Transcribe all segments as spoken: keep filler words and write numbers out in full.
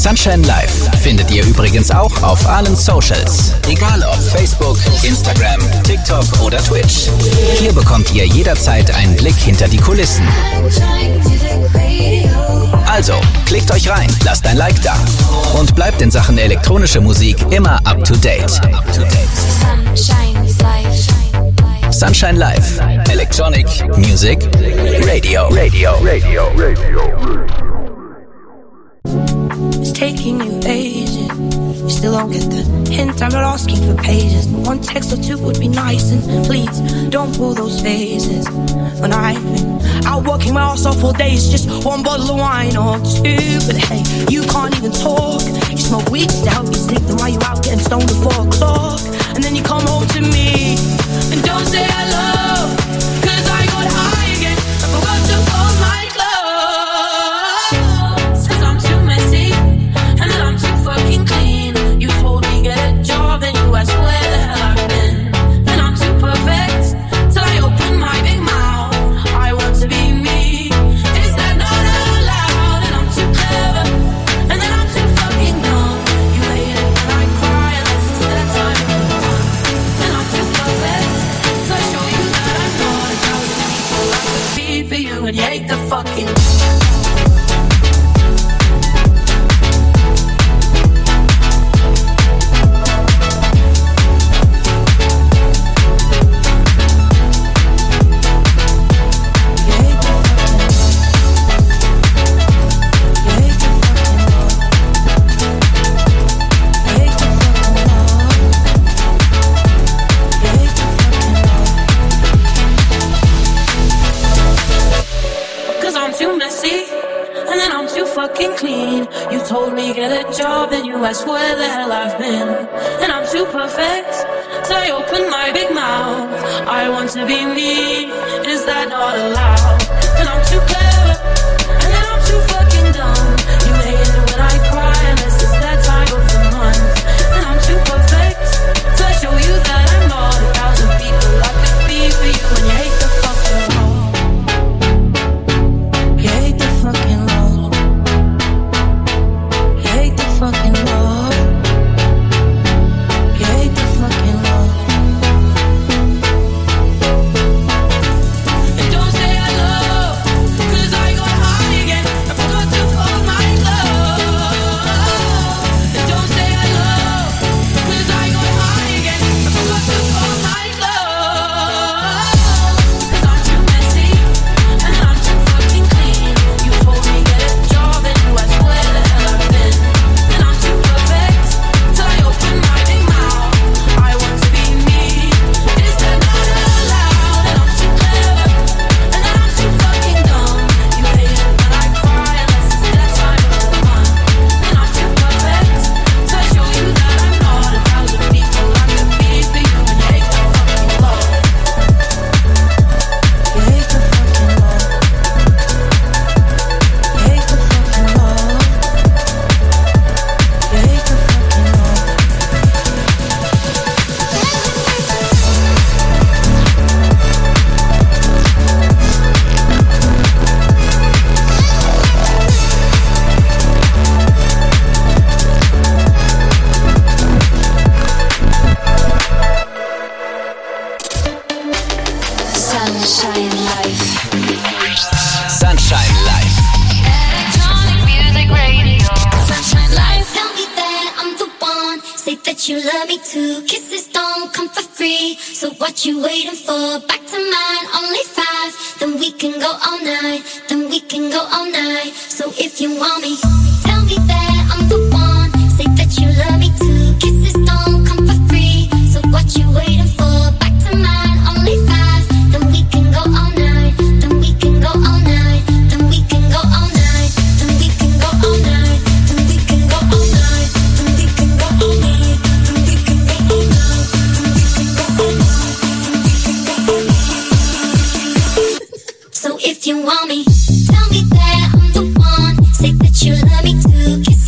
Sunshine Live findet ihr übrigens auch auf allen Socials. Egal ob Facebook, Instagram, TikTok oder Twitch. Hier bekommt ihr jederzeit einen Blick hinter die Kulissen. Also, klickt euch rein, lasst ein Like da und bleibt in Sachen elektronische Musik immer up to date. Sunshine Live. Electronic Music Radio. Radio. Radio. Radio. It's taking you ages. You still don't get the hint. I'm not asking for pages. But one text or two would be nice. And please don't pull those faces. When I've been out working my ass off all day, it's just one bottle of wine or two. But hey, you can't even talk. You smoke weed just to help you sleep. Then why you out getting stoned at four o'clock? And then you come home to me and don't say hello, 'cause I got high again. I forgot to fold my clothes. 'Cause I'm too messy and then I'm too fucking clean. You told me get a job and you asked where the hell I've been. Then I'm too perfect till I open my big mouth. I want to be me. Is that not allowed? And I'm too clever and then I'm too fucking dumb. You hate it when I cry unless it's that time. And I'm too perfect so I show you that I'm not a thousand people I could be for you and you hate the fucking. That's where the hell I've been. And I'm too perfect till I open my big mouth. I want to be me. Is that not allowed? And I'm too clever and then I'm too fucking dumb. You hate it when I cry unless it's that time of the month. And I'm too perfect till I show you that I'm not a thousand people I could be for you. And you hate the fucking law. You hate the fucking law. You hate the fucking law. If you want me, tell me that I'm the one. Say that you love me too. Kiss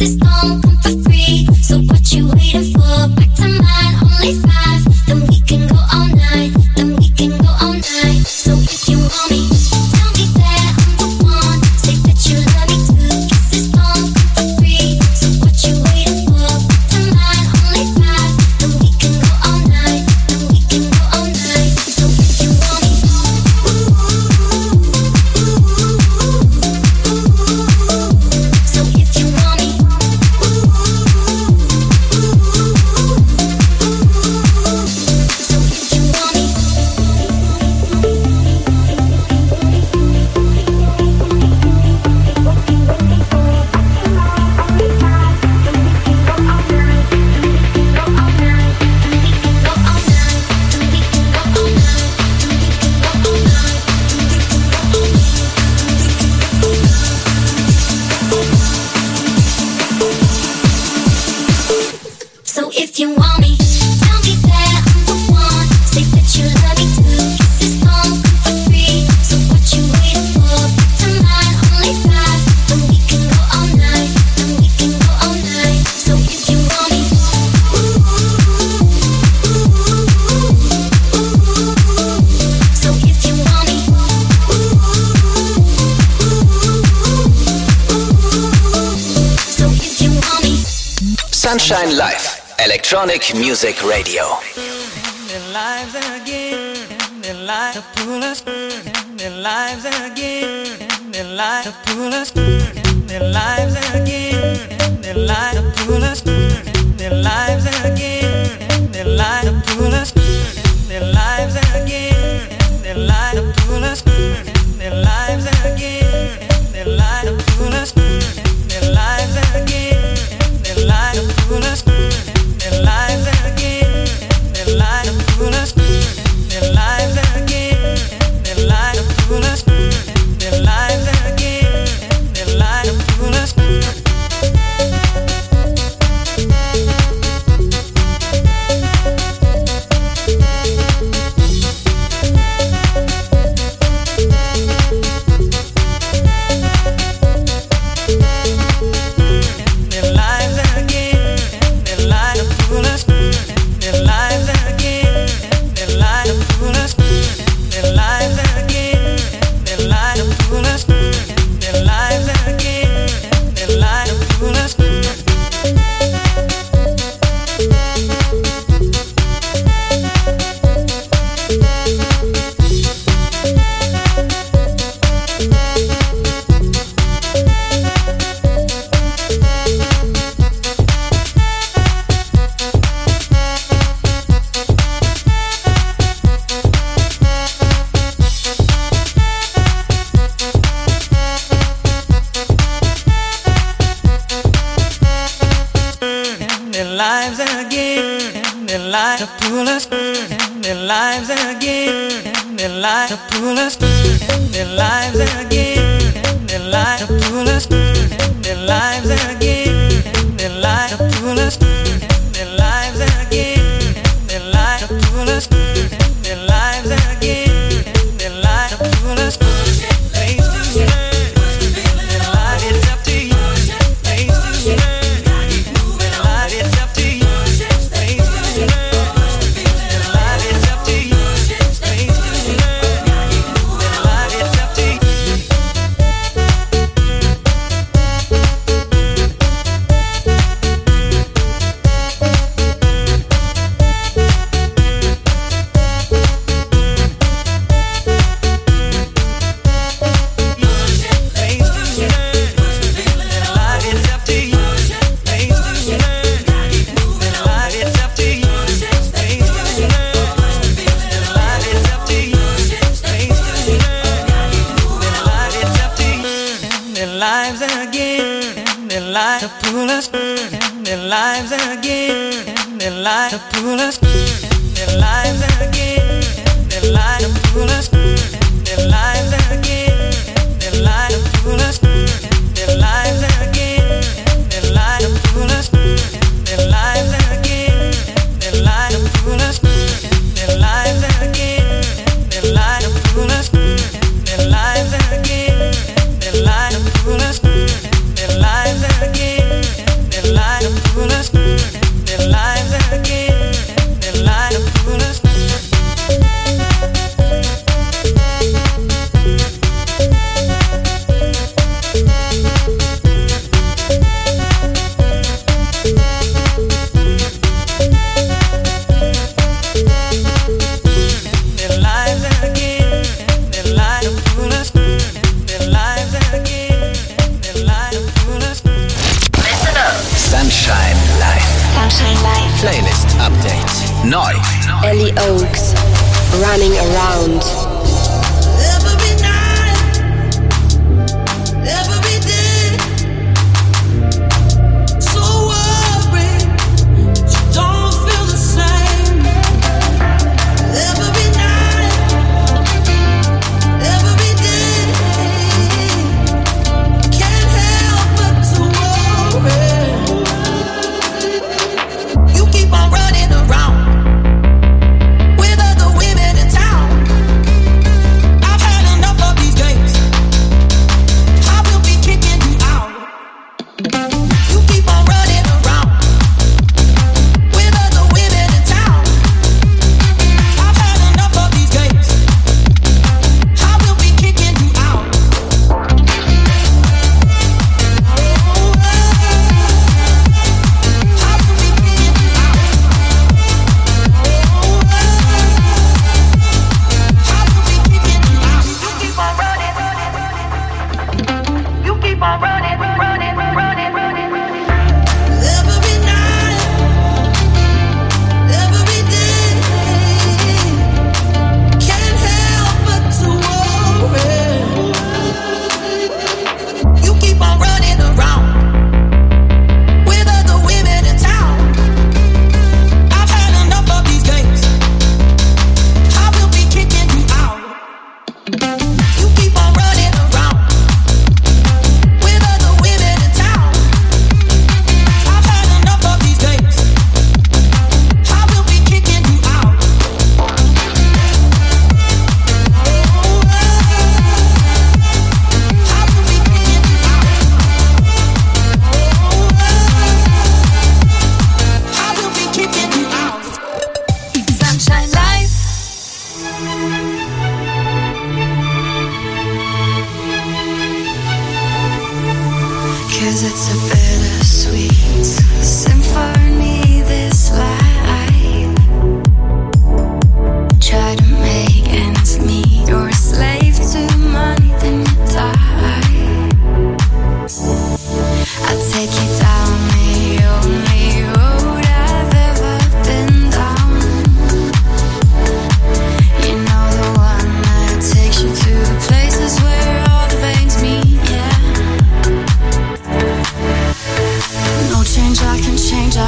if you want me, tell me that I'm the one. Say that you love me too. Kisses don't come for free. So what you waiting for? Tonight only five. Then we can go all night. Then we can go all night. So if you want me, ooh, ooh, ooh, ooh, ooh. So if you want me, ooh, ooh, ooh, ooh. So if you want me. Sunshine Live, Electronic Music Radio. Their lives again, their lives to pull us, their lives again, their lives to pull us, their lives again, their lives to pull us, their lives again, their lives to pull us, their lives again, their lives to pull us, their lives again, their lives to pull us, their lives again, their lives to pull us, their lives again, their lives to pull us, their lives again, their lives to pull us, their lives again, their lives to pull us. You keep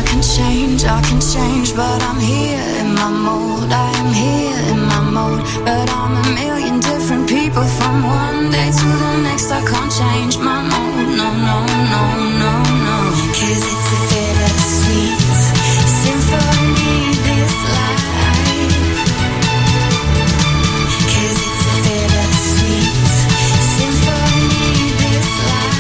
can change, I can change, but I'm here in my mode. I am here in my mode, but I'm a million different people from one day to the next. I can't change my mode, no, no, no, no, no. 'Cause it's a bittersweet symphony, this life. 'Cause it's a bittersweet symphony, this life.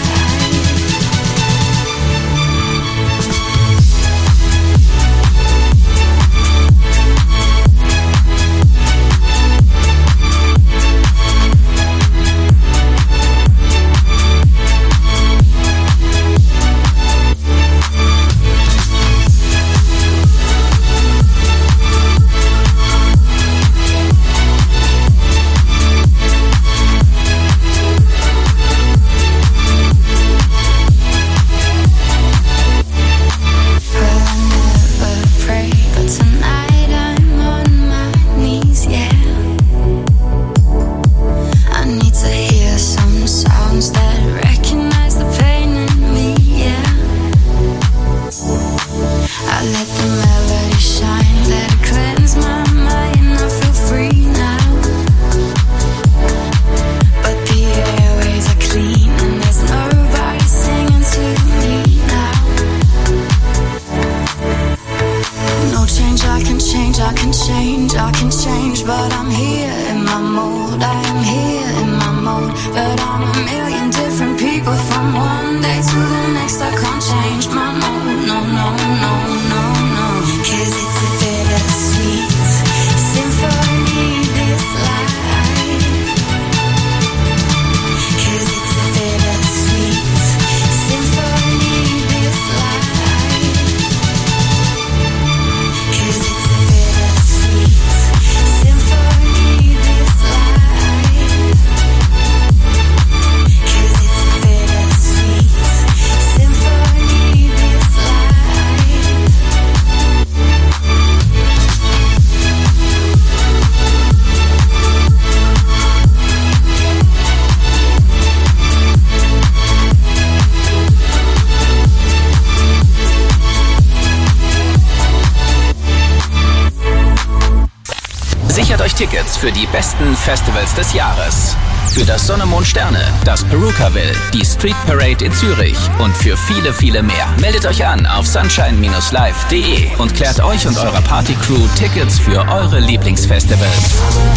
Tickets für die besten Festivals des Jahres. Für das Sonne, Mond, Sterne, das Perukaville, die Street Parade in Zürich und für viele, viele mehr. Meldet euch an auf sunshine Bindestrich live Punkt de und klärt euch und eurer Partycrew Tickets für eure Lieblingsfestivals.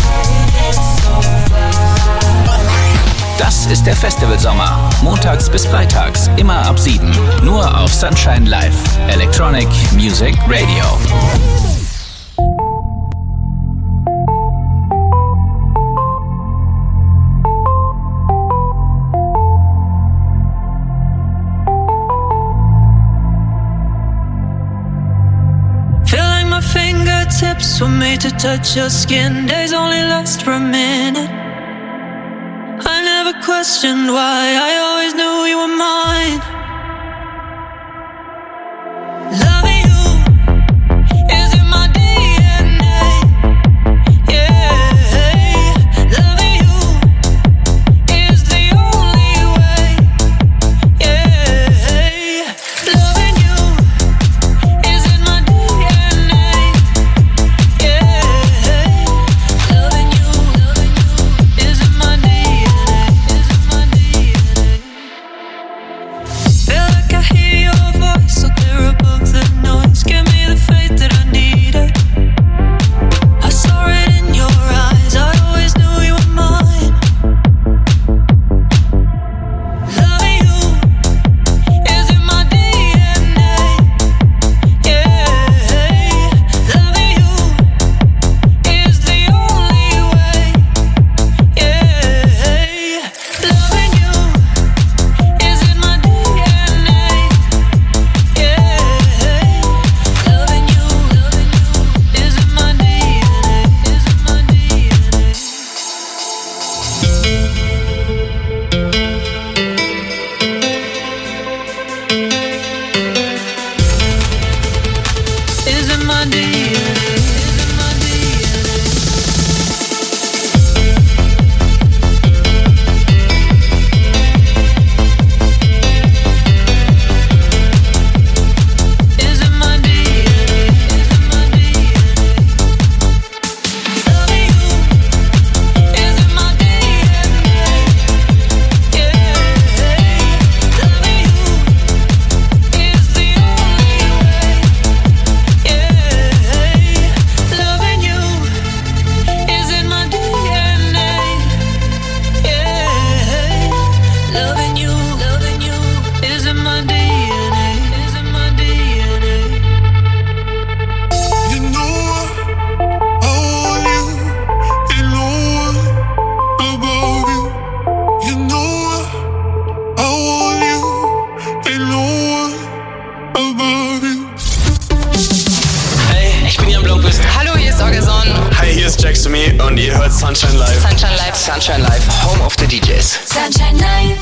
Das ist der Festivalsommer. Montags bis freitags, immer ab sieben. Nur auf Sunshine Live. Electronic Music Radio. Tips were made to touch your skin. Days only last for a minute. I never questioned why. I always knew you were mine. Loving you is in my D N A. Yeah, loving you is the only way. Yeah, loving you is in my D N A. love you. Hey, ich bin Jan Blomqvist. Hallo, hier ist Orgason. Hi, hier ist Jax to Me und ihr hört Sunshine Live. Sunshine Live. Sunshine Live, Home of the D Js. Sunshine Live.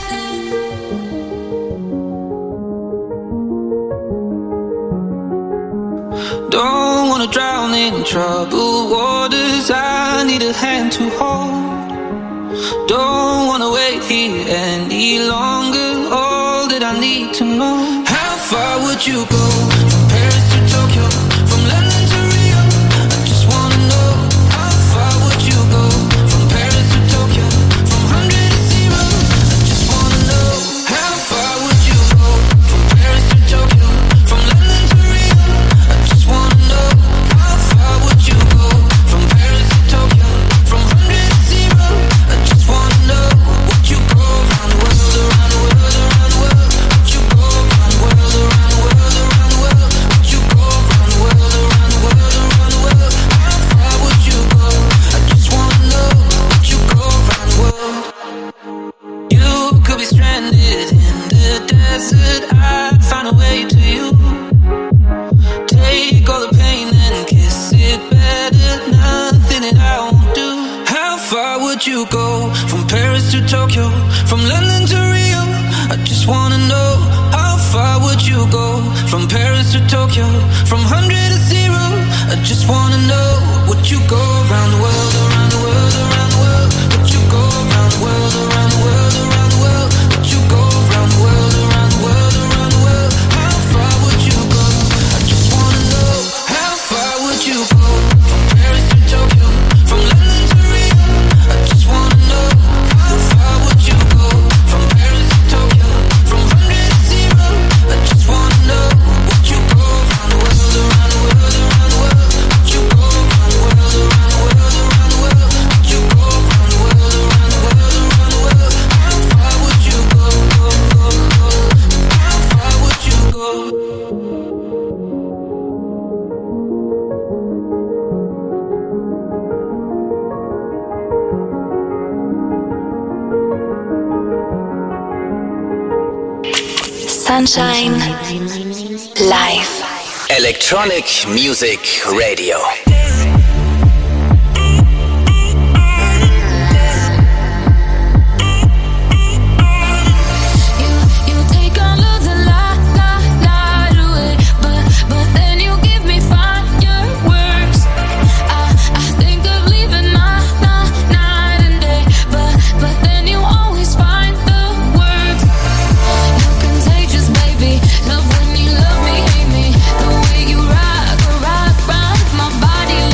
Don't wanna drown in troubled waters. I need a hand to hold. Don't wanna wait here any longer. All that I need to know. How far would you go? From Paris to Tokyo, from London to Rio. I just wanna know. How far would you go? From Paris to Tokyo, from hundred to zero. I just wanna know. How far would you go? From Paris to Tokyo, from London to Rio. I just wanna know. How far would you go? From Paris to Tokyo, from hundred to zero. I just wanna know. Would you go around the world, around the world, around the world? Would you go around the world, around the world, around the world? Would you go around the world, around the world, around the world? How far would you go? I just wanna know. Would you go around the world? You could be stranded in the desert. I'd find a way to you. Take all the pain and kiss it better. Nothing that I won't do. How far would you go? From Paris to Tokyo, from London to Rio. I just wanna know. How far would you go? From Paris to Tokyo, from hundred to zero. I just wanna know. Would you go around the world, around the world, around the world? Would you go around the world, around the world, around the world? Would you go around the world, around the world, around the world? How far would you go? I just wanna know. How far would you go? From Paris to Tokyo, from London to Rio. I just wanna know. How far would you go? From Paris to Tokyo, from hundred to zero. I just wanna know. Would you go around the world, around the world, around the world? Would you go around the world, around the world, around the world? Would you go around the world, around the world, around the world? How far would you go? Go, go, go? How far would you go? Sunshine Live. Electronic Music Radio. You you take all of the light, light, light away, but but then you give me fireworks. I I think of leaving night, night, night and day, but but then you always find the words. You're contagious, baby. Love when you love me, hate me. The way you rock, rock, rock my body.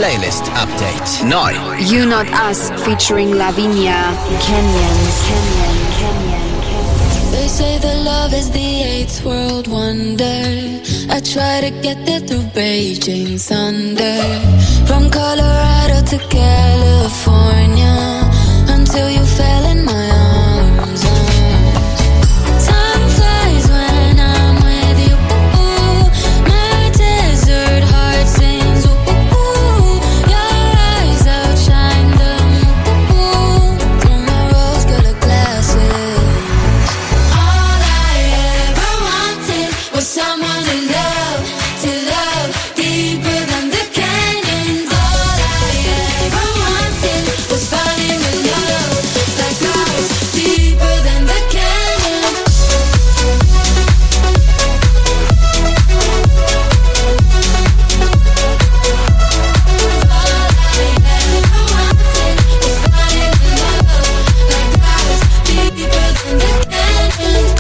Playlist Update. Neu. You Not Us featuring Lavinia. Kenyans. Kenyan. Kenyan. Kenyan. They say that love is the eighth world wonder. I try to get there through Beijing thunder. From Colorado to California, until you fell in my arms. Time flies when I'm with you. My desert heart sings. Your eyes outshine them through my rose-colored glasses. All I ever wanted was someone to love, to love deeper than the canyons. All I ever wanted was falling in love like ours, deeper than the canyons. All I ever wanted was falling in love like ours, deeper than the canyons.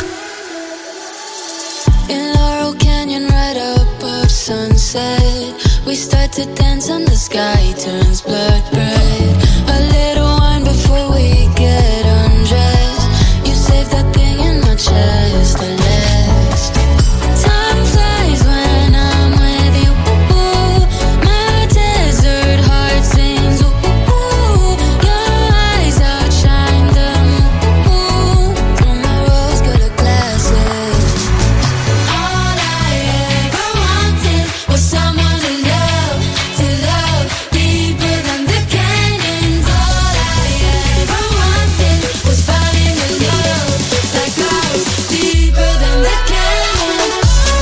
In Laurel Canyon, right above sunset, we start to dance and the sky turns blood red. A little wine before we get undressed. You save that thing in my chest, the last. Time flies when I'm with you. My desert heart sings. Your eyes outshine them through my rose-colored glasses. All I ever wanted was someone to love, to love deeper than the canyons. All I ever wanted was falling in love like ours, deeper than the canyons.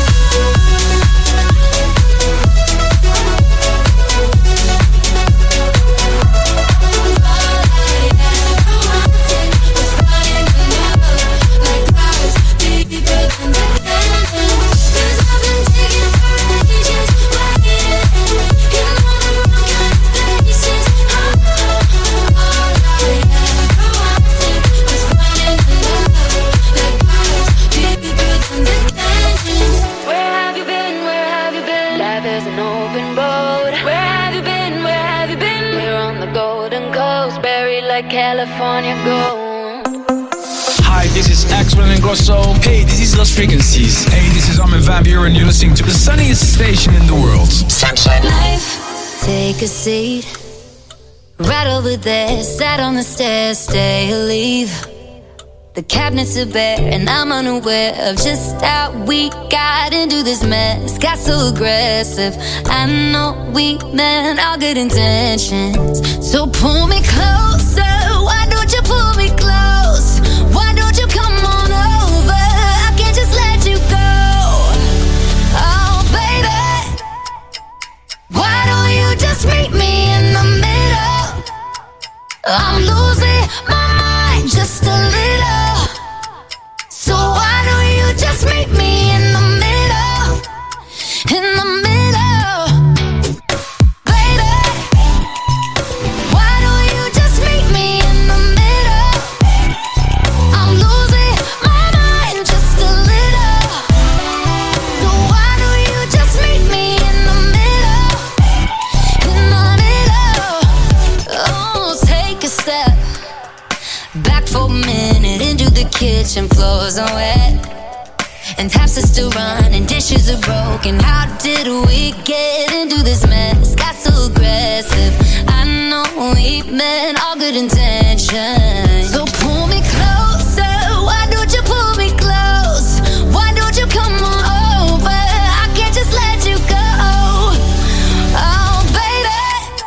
All I ever wanted was falling in love like ours, deeper than the canyons. 'Cause I've been taking for ages, waiting in all the wrong kind of places. All I ever wanted was falling in love like ours, deeper than the canyons. Where have you been? Where have you been? Life is an open road. Where have you been? Where have you been? We're on the Golden Coast, buried like California gold. Hi, this is Axel Ingrosso. Hey, this is Lost Frequencies. Hey, this is Armin van Buuren, and you're listening to the sunniest station in the world. Sunshine. Life, take a seat. Right over there, sat on the stairs, stay or leave. The cabinets are bare, and I'm unaware of just how we got into this mess. Got so aggressive. I know we meant all good intentions. So pull me closer. Why don't you pull me close? Why don't you come on over? I can't just let you go. Oh, baby. Why don't you just meet me in the middle? I'm losing my mind just a little. So why don't you just meet me in the middle? In the middle. Baby, why don't you just meet me in the middle? I'm losing my mind just a little. So why don't you just meet me in the middle? In the middle. Oh, take a step back for a minute into the kitchen, floors are wet, and taps are still running, dishes are broken. How did we get into this mess? Got so aggressive. I know we meant all good intentions. So pull me closer. Why don't you pull me close? Why don't you come on over? I can't just let you go. Oh, baby.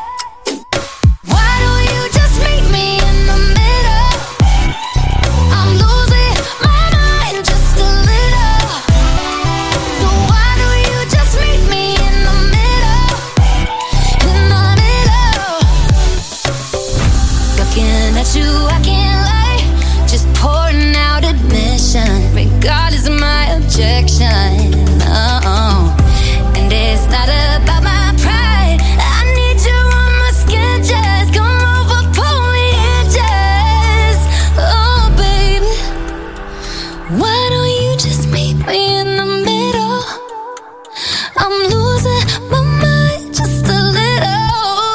Why don't you just meet me in the middle? I'm losing my mind just a little. So why don't you just meet me in the middle? In the middle. Looking at you, I can't lie. Just pouring out admission, regardless of my objection. Oh, and it's not about my pride. I need you on my skin, just come over, pull me in, just. Oh, baby, why don't you just meet me in the middle? I'm losing my mind just a little.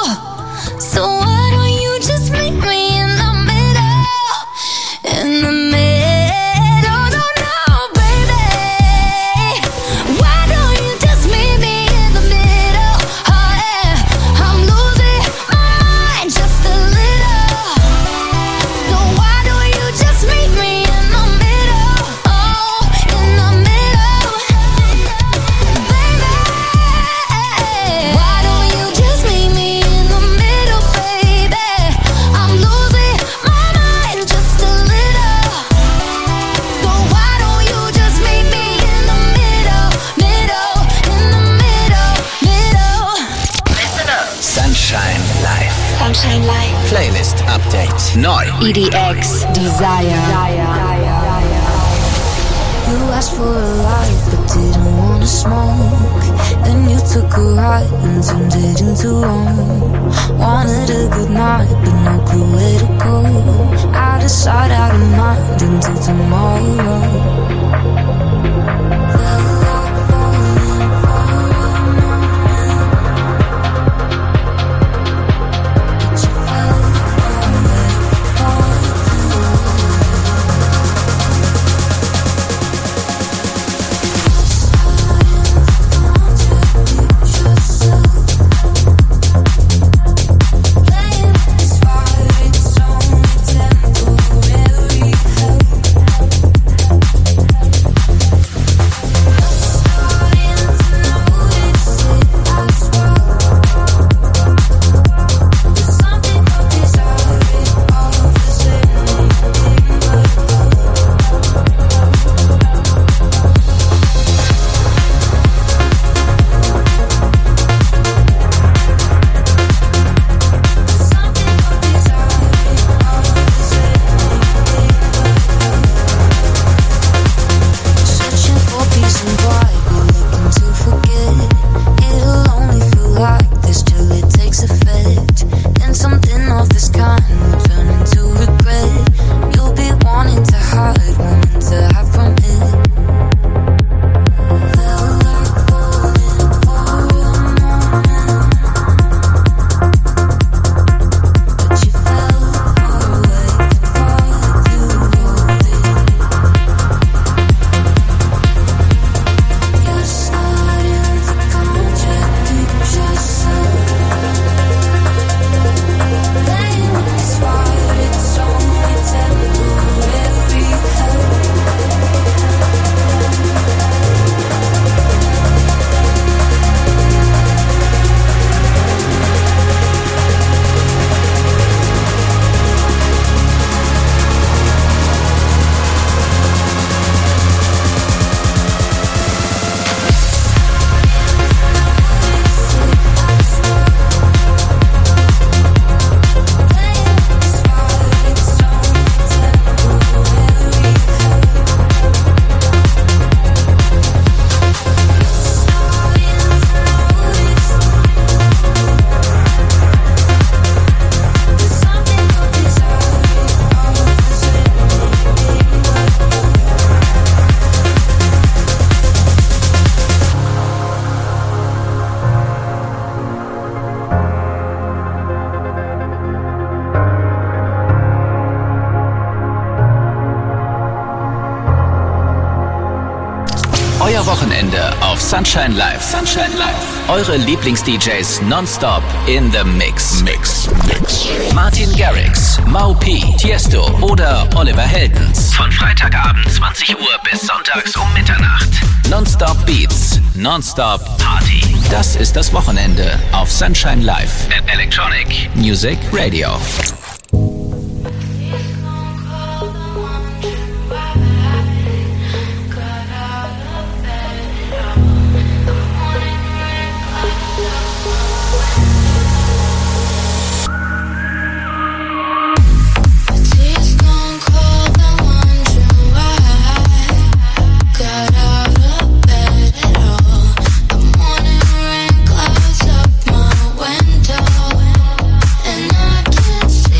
E D X Desire. You asked for a light but didn't wanna smoke. Then you took a ride and turned it into Rome. Wanted a good night but no clue where to go. Out of sight, out of mind until tomorrow. Euer Wochenende auf Sunshine Live. Sunshine Live. Eure Lieblings-D Js nonstop in the Mix. Mix. Mix. Martin Garrix, Mau P, Tiesto oder Oliver Heldens. Von Freitagabend zwanzig Uhr bis sonntags um Mitternacht. Nonstop Beats, nonstop Party. Das ist das Wochenende auf Sunshine Live. Electronic Music Radio. See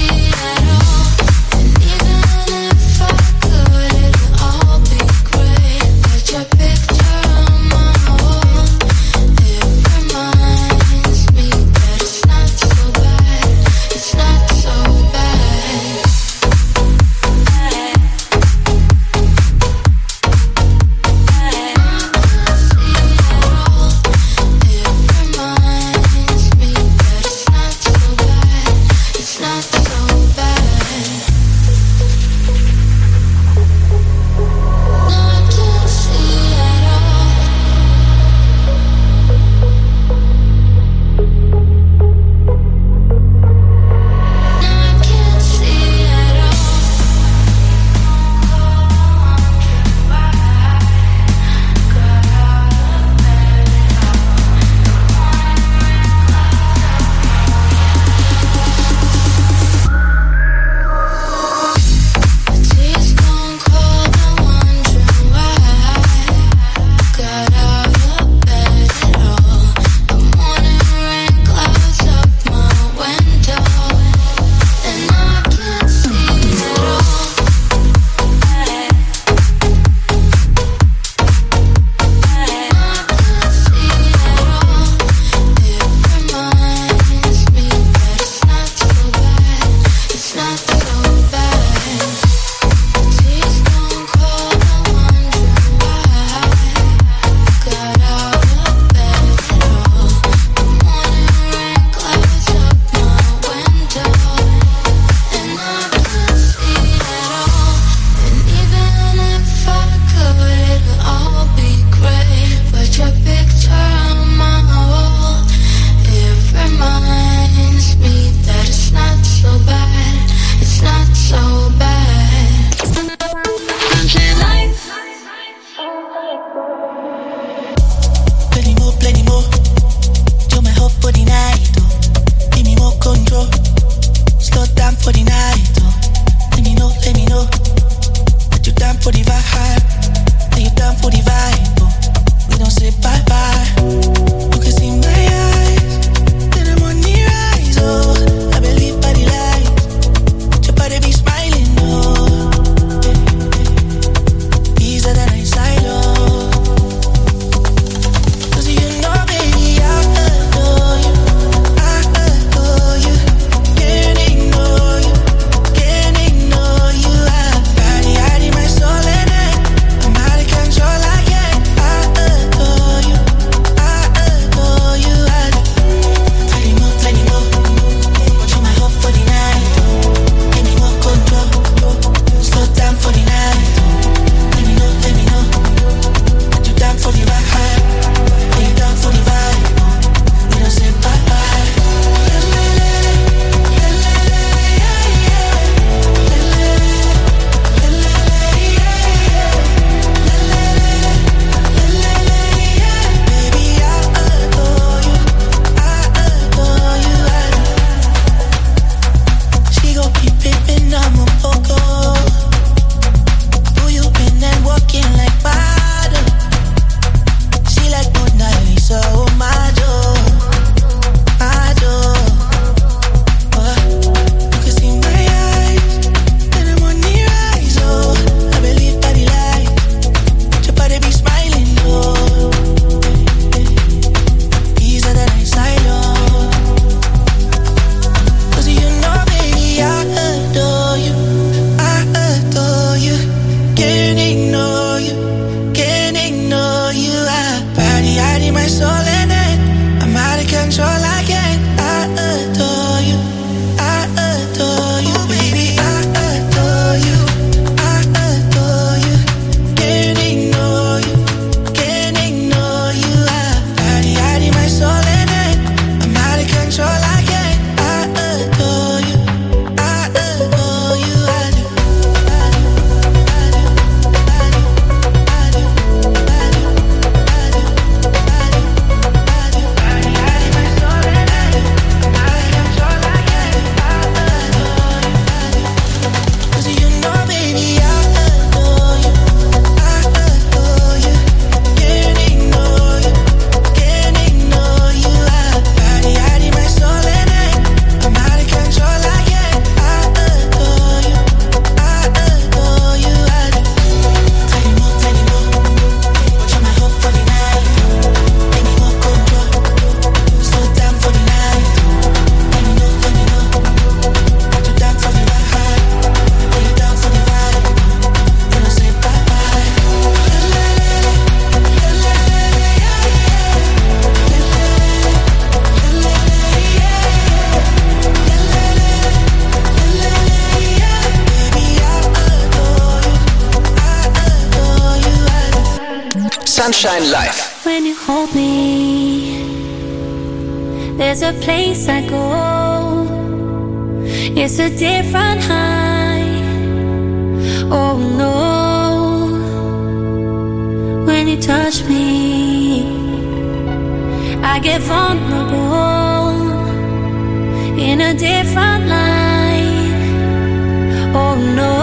Sunshine Live. When you hold me, there's a place I go. It's a different high. Oh no. When you touch me, I get vulnerable in a different light. Oh no.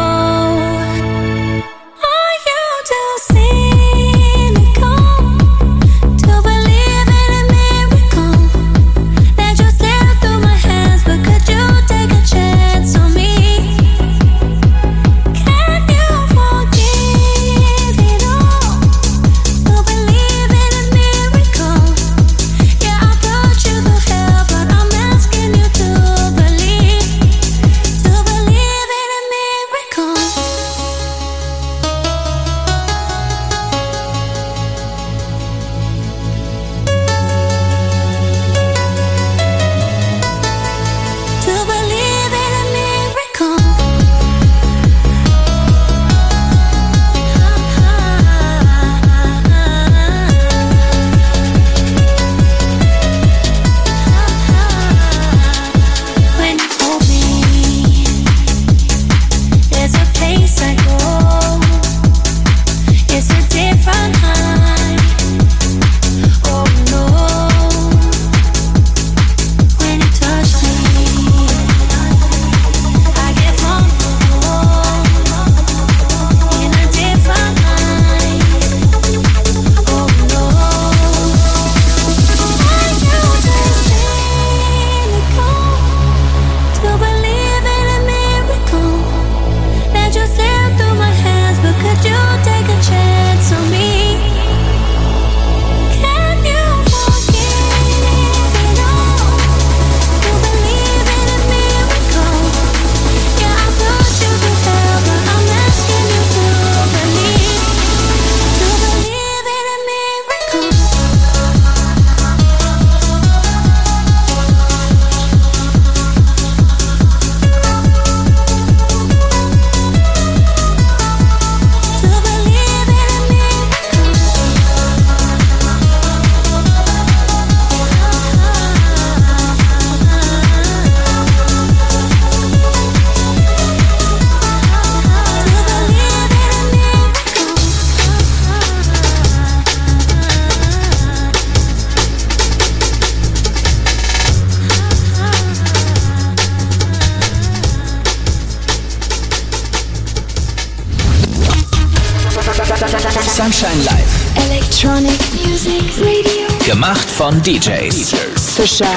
Sunshine Live. Electronic Music Radio. Gemacht von D Js. Fischer.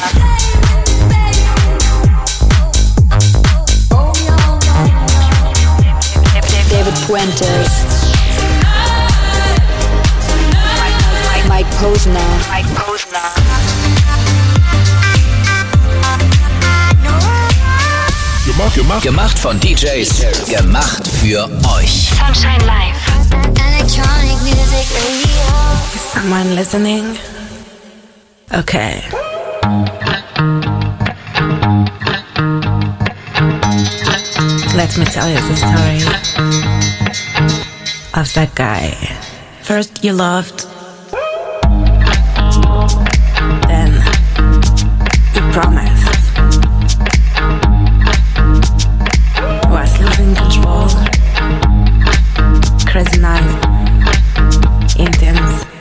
David Puentes. Mike Posner. Mike Posner. Gemacht, gemacht. Gemacht von D Js. Gemacht für euch. Sunshine Live. Electronic Music Radio. Is someone listening? Okay. Let me tell you the story of that guy. First you loved, then you promised. Was losing control. Crazy night, intense.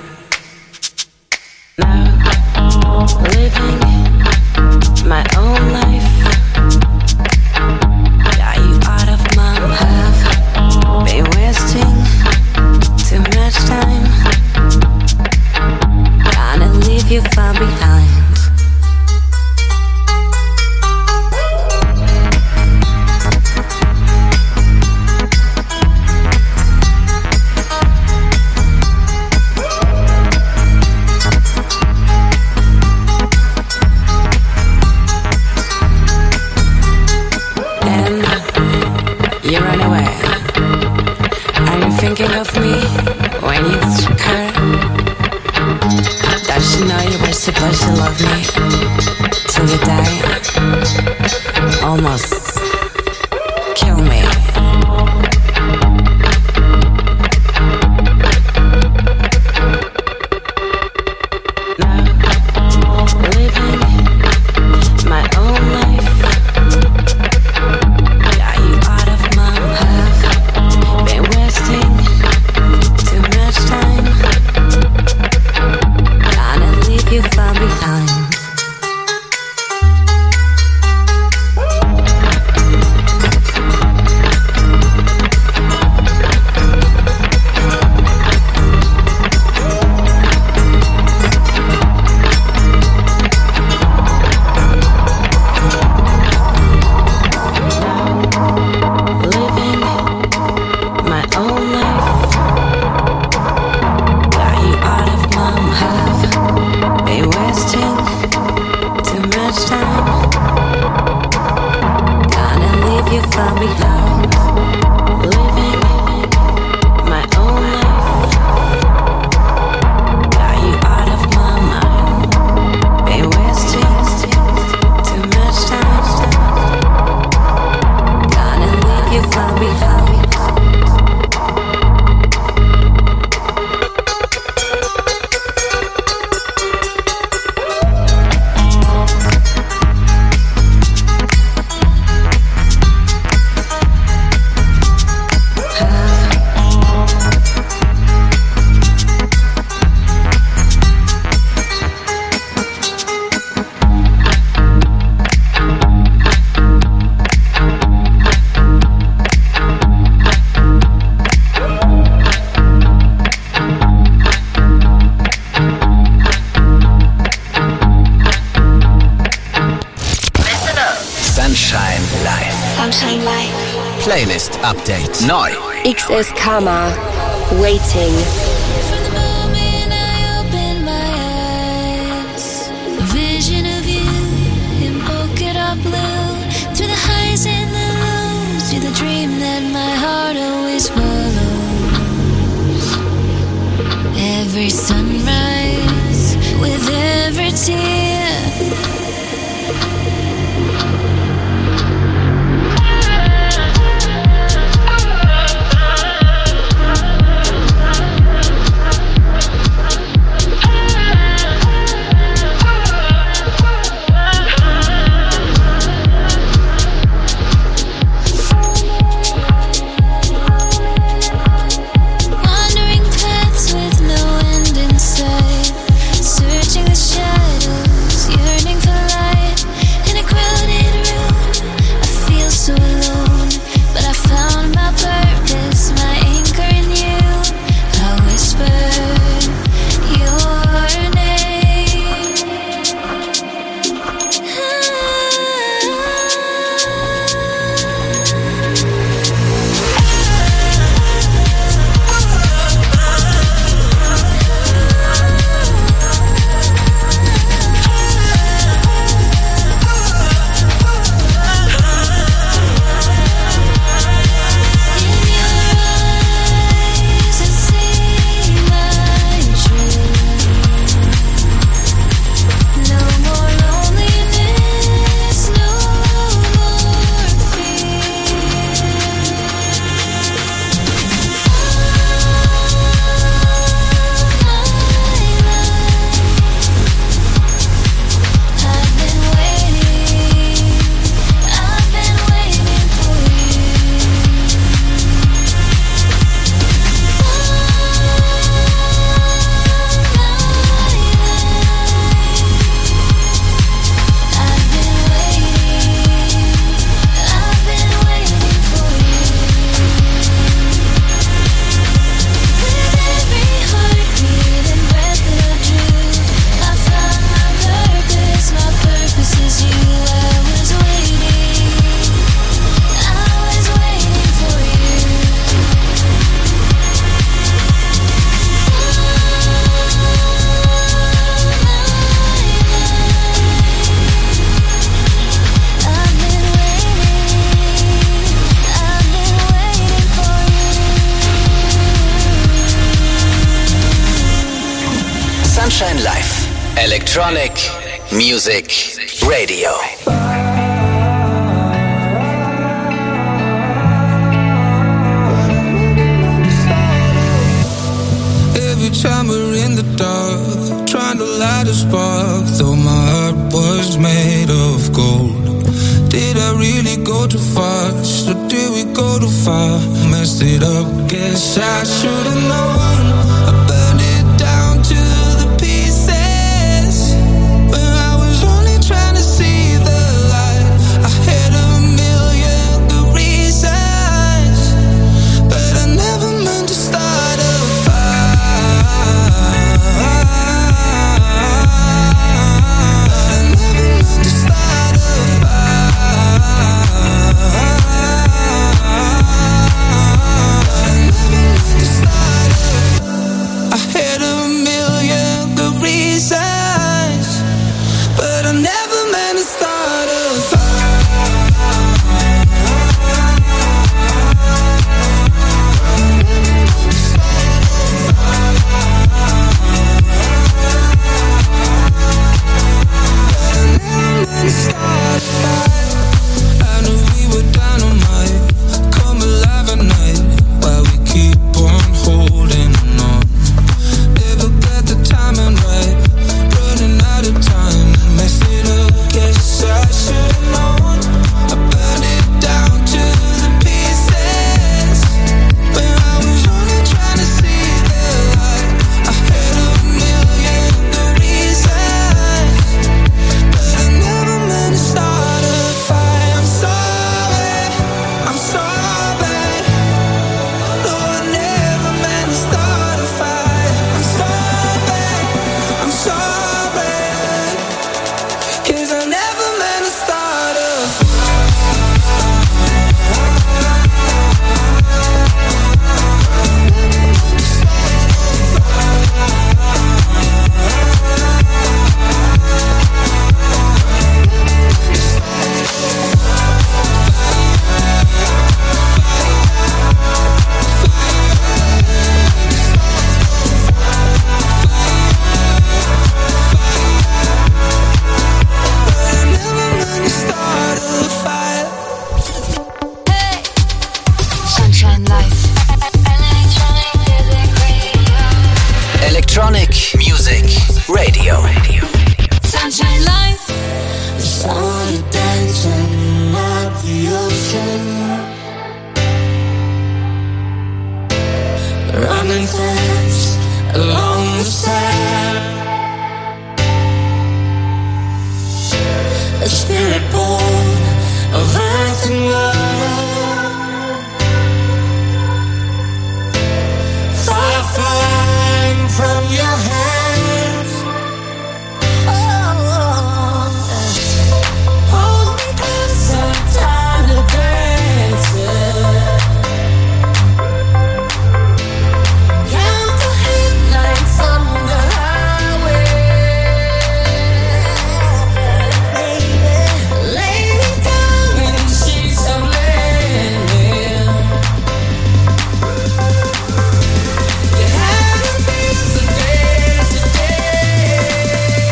Now living my own life. Got you out of my have been wasting too much time. Gonna leave you far behind. You run away. Are you thinking of me when you took her? Does she know you were supposed to love me till you die? Almost kill me. Playlist Update. Neu. X S Karma, Waiting. From the moment I opened my eyes, a vision of you in polka dot blue. Through the highs and the lows, you're the dream that my heart always follows. Every sunrise, with every tear. Sunshine Live. Electronic Music Radio. Every time we're in the dark, trying to light a spark, though my heart was made of gold. Did I really go too fast, or did we go too far? Messed it up, guess I should've known. I burned it down to the pieces, when I was only trying to see the light. I had a million good reasons, but I never meant to start a fire. I never meant to start a fire. Electronic Music Radio. Sunshine Life. I saw you dancing at the ocean, running fast along the sand. A spirit born of earth and water, fire flying from your hands. Oh, hold me closer, time to dance. Count the headlights on the highway. Baby, lay me down in sheets of linen. You had a piece of day today.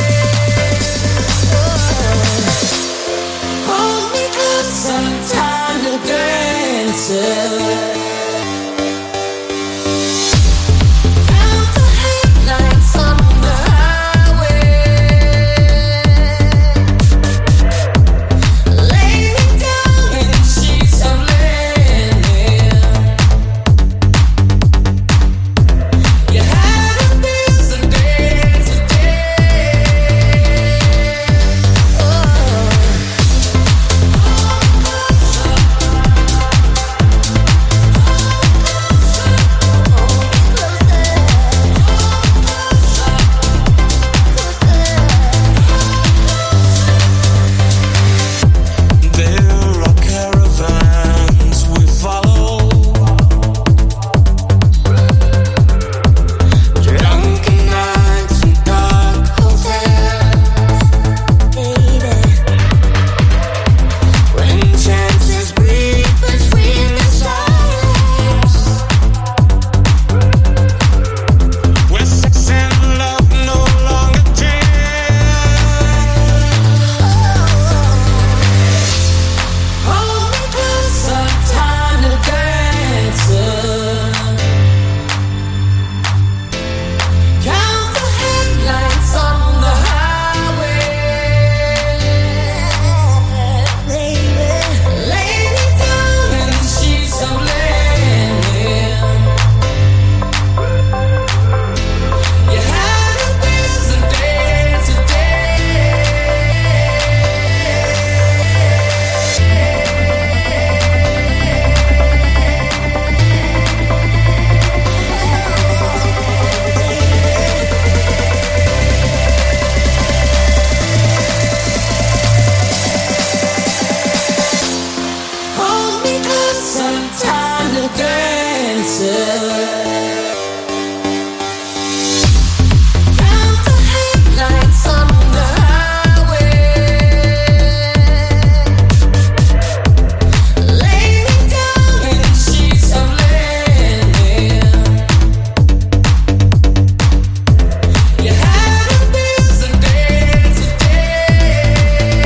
Hold me closer, time to dance. Count the headlights on the highway. Lay me down in sheets of linen. You had a piece of day today. Oh. There are caravans we follow, drunken nights and dark hotels, baby. When chances breathe between the silence, where sex and love no longer dance. Hold me closer, time to dance. Count the headlights on the highway. Baby, lay me down in sheets of linen. You had a piece of day today. Hold me closer, time to dance. Count the headlights on the highway. Lay me down in sheets of linen. You had a piece of day today.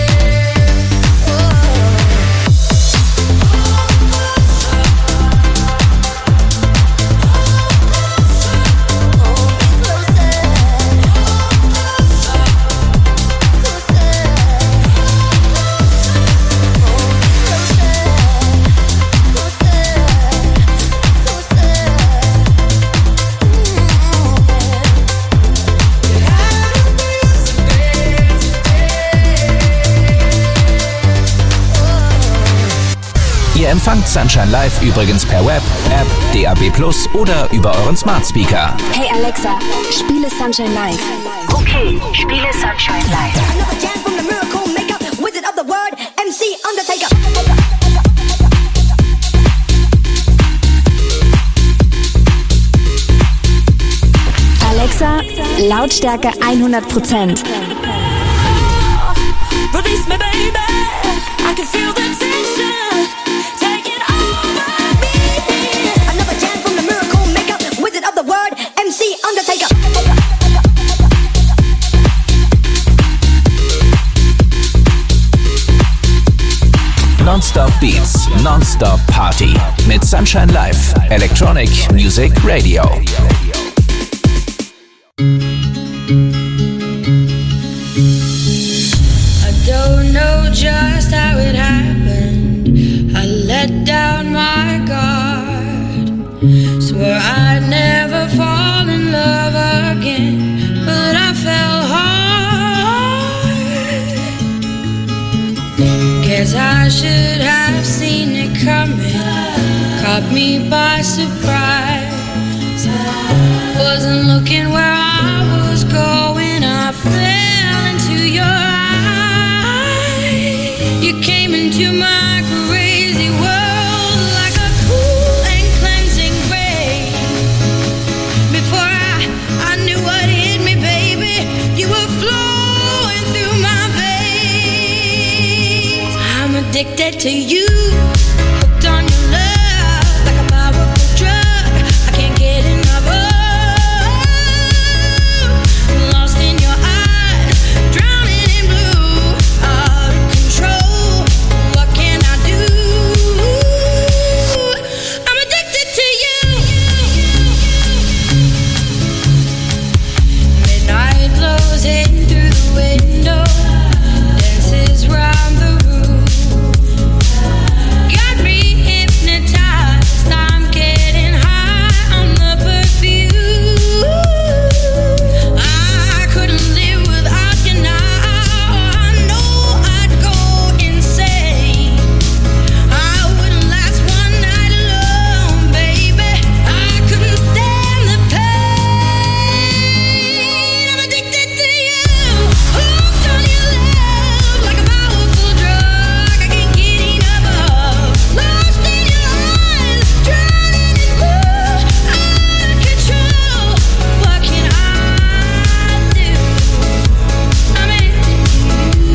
Ihr empfangt Sunshine Live übrigens per Web, App, D A B plus oder über euren Smart Speaker. Hey Alexa, spiele Sunshine Live. Okay, spiele Sunshine Live. Another jam from the miracle maker, wizard of the word, M C Undertaker. Alexa, Lautstärke hundert Prozent. Release me, baby. I can feel the tension taking over me. Another jam from the miracle maker, wizard of the word, M C Undertaker. Non-Stop Beats, Non-Stop Party mit Sunshine Live, Electronic Music Radio. 'cause I should have seen it coming. Caught me by surprise. Wasn't looking where I was going. I fell into your eyes. You came into my crazy world like a cool and cleansing rain. Before I, I knew what hit me, baby, you were flowing through my veins. I'm addicted to you, hooked on your love like a powerful drug. I can't get enough of. Lost in your eyes, drowning in blue, out of control. What can I do? I'm addicted to you. Midnight glows in through the window, dances round the room. Got me hypnotized, I'm getting high on the perfume. I couldn't live without you now. I know I'd go insane. I wouldn't last one night alone, baby. I couldn't stand the pain. I'm addicted to you, hooked on your love like a powerful drug. I can't get enough of. Lost in your eyes, drowning in blue, out of control. What can I do? I'm addicted to you.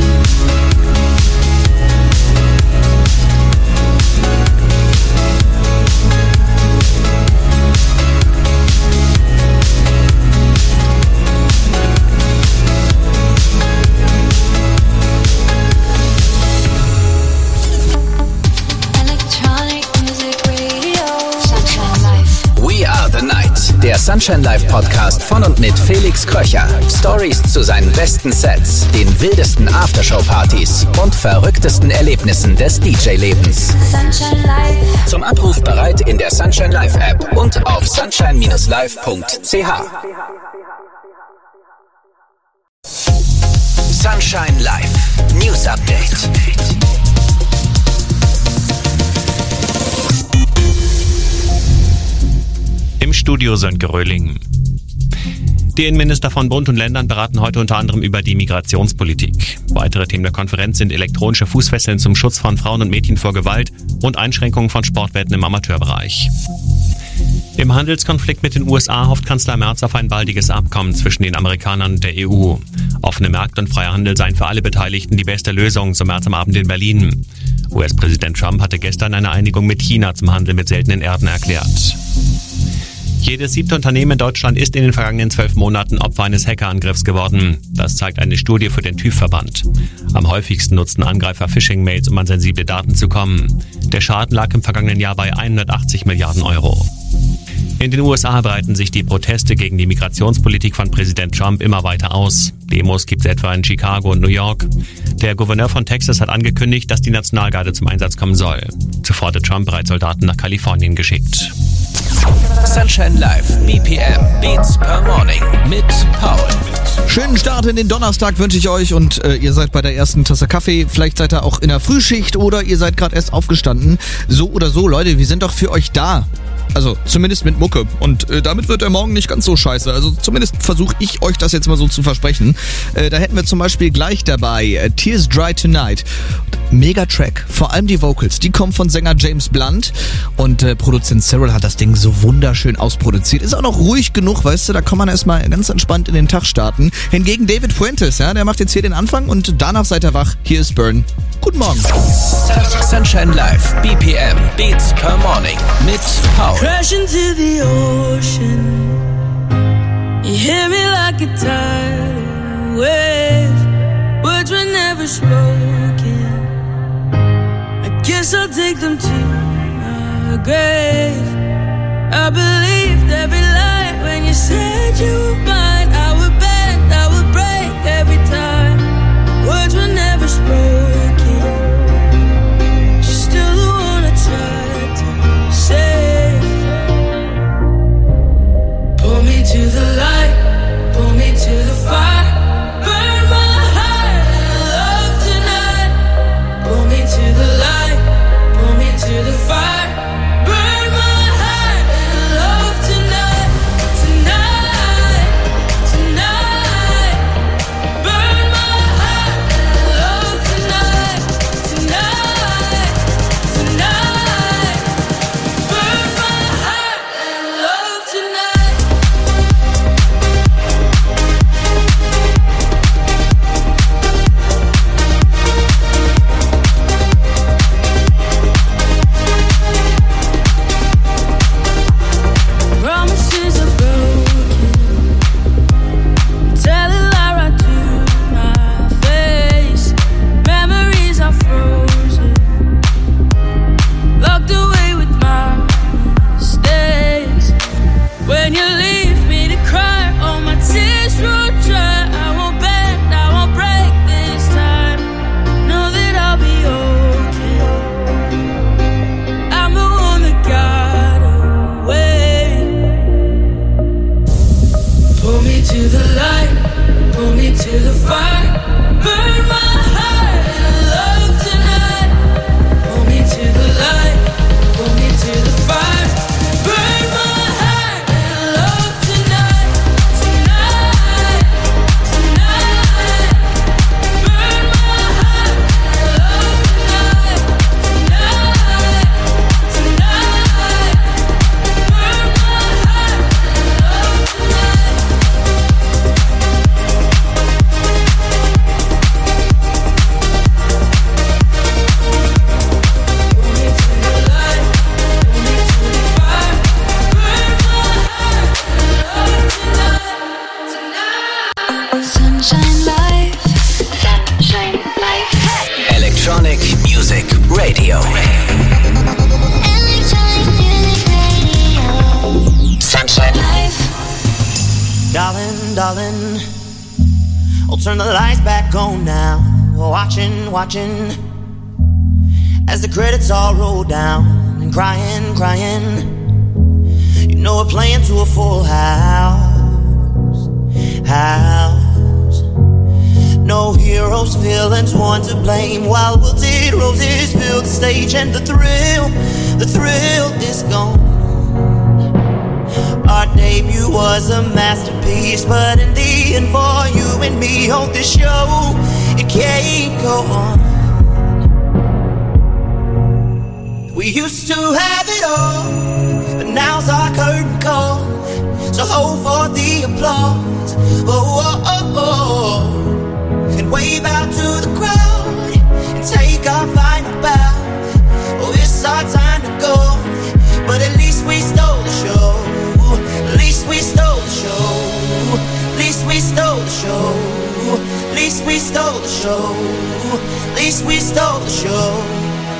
Electronic music radio. Sunshine Life. We Are the Night, der Sunshine Live Podcast von und mit Felix Kröcher. Stories zu seinen besten Sets, den wildesten Aftershow-Partys und verrücktesten Erlebnissen des D J-Lebens. Sunshine Life. Zum Abruf bereit in der Sunshine Live App und auf sunshine Bindestrich live Punkt c h. Sunshine Live News Update. Im Studio Sönke Röhling. Die Innenminister von Bund und Ländern beraten heute unter anderem über die Migrationspolitik. Weitere Themen der Konferenz sind elektronische Fußfesseln zum Schutz von Frauen und Mädchen vor Gewalt und Einschränkungen von Sportwetten im Amateurbereich. Im Handelskonflikt mit den U S A hofft Kanzler Merz auf ein baldiges Abkommen zwischen den Amerikanern und der E U. Offene Märkte und freier Handel seien für alle Beteiligten die beste Lösung, so Merz am Abend in Berlin. U S-Präsident Trump hatte gestern eine Einigung mit China zum Handel mit seltenen Erden erklärt. Jedes siebte Unternehmen in Deutschland ist in den vergangenen zwölf Monaten Opfer eines Hackerangriffs geworden. Das zeigt eine Studie für den TÜV-Verband. Am häufigsten nutzten Angreifer Phishing-Mails, um an sensible Daten zu kommen. Der Schaden lag im vergangenen Jahr bei hundertachtzig Milliarden Euro. In den U S A breiten sich die Proteste gegen die Migrationspolitik von Präsident Trump immer weiter aus. Demos gibt es etwa in Chicago und New York. Der Gouverneur von Texas hat angekündigt, dass die Nationalgarde zum Einsatz kommen soll. Zuvor hatte Trump bereits Soldaten nach Kalifornien geschickt. Sunshine Live, B P M, Beats per Morning mit Paul. Schönen Start in den Donnerstag wünsche ich euch und äh, ihr seid bei der ersten Tasse Kaffee. Vielleicht seid ihr auch in der Frühschicht oder ihr seid gerade erst aufgestanden. So oder so, Leute, wir sind doch für euch da. Also zumindest mit Mucke. Und äh, damit wird der Morgen nicht ganz so scheiße. Also zumindest versuche ich euch das jetzt mal so zu versprechen. Äh, da hätten wir zum Beispiel gleich dabei äh, Tears Dry Tonight. Mega Track. Vor allem die Vocals. Die kommen von Sänger James Blunt. Und äh, Produzent Cyril hat das Ding so wunderschön ausproduziert. Ist auch noch ruhig genug, weißt du. Da kann man erstmal ganz entspannt in den Tag starten. Hingegen David Fuentes, ja, der macht jetzt hier den Anfang und danach seid ihr wach. Hier ist Burn. Guten Morgen. Sunshine Live, B P M, Beats per Morning mit Paul. Crash into the ocean. You hear me like a tidal wave. Words were never spoken. I guess I'll take them to my grave. I believed every lie when you said you were mine. I would bend, I would break every time. Words were never spoken. She's still the one I tried to save. Pull me to the light, pull me to the fire. Burn my heart in love tonight. Pull me to the to the light, pull me to the fire, burn my heart in love tonight. Pull me to the light, pull me to the fire, burn my heart in love tonight, tonight, tonight. Burn my heart in love tonight, tonight, tonight. Burn my heart in love tonight. Sunshine Life. Sunshine Life. Electronic Music Radio. Sunshine Life. Darling, darling, I'll turn the lights back on now. Watching, watching, as the credits all roll down. And crying, crying, you know we're playing to a full house, house. No heroes, villains, one to blame. While wilted roses fill the stage, and the thrill, the thrill is gone. Our debut was a masterpiece, but in the end, for you and me on this show, it can't go on. We used to have it all, but now's our curtain call. So hold for the applause, oh, oh, oh, oh. And wave out to the crowd, and take our final bow. Oh, it's our time to go, but at least we stole the show. At least we stole the show. At least we stole the show. At least we stole the show. At least we stole the show.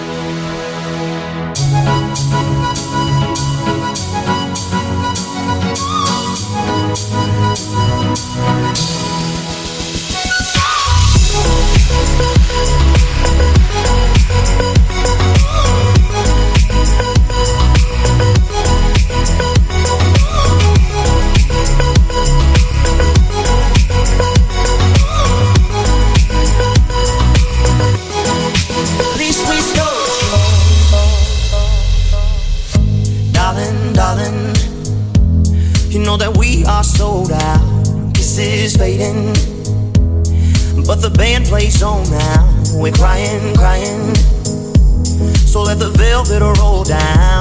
Darling, you know that we are sold out. Kisses fading, but the band plays on now. We're crying, crying, so let the velvet roll down.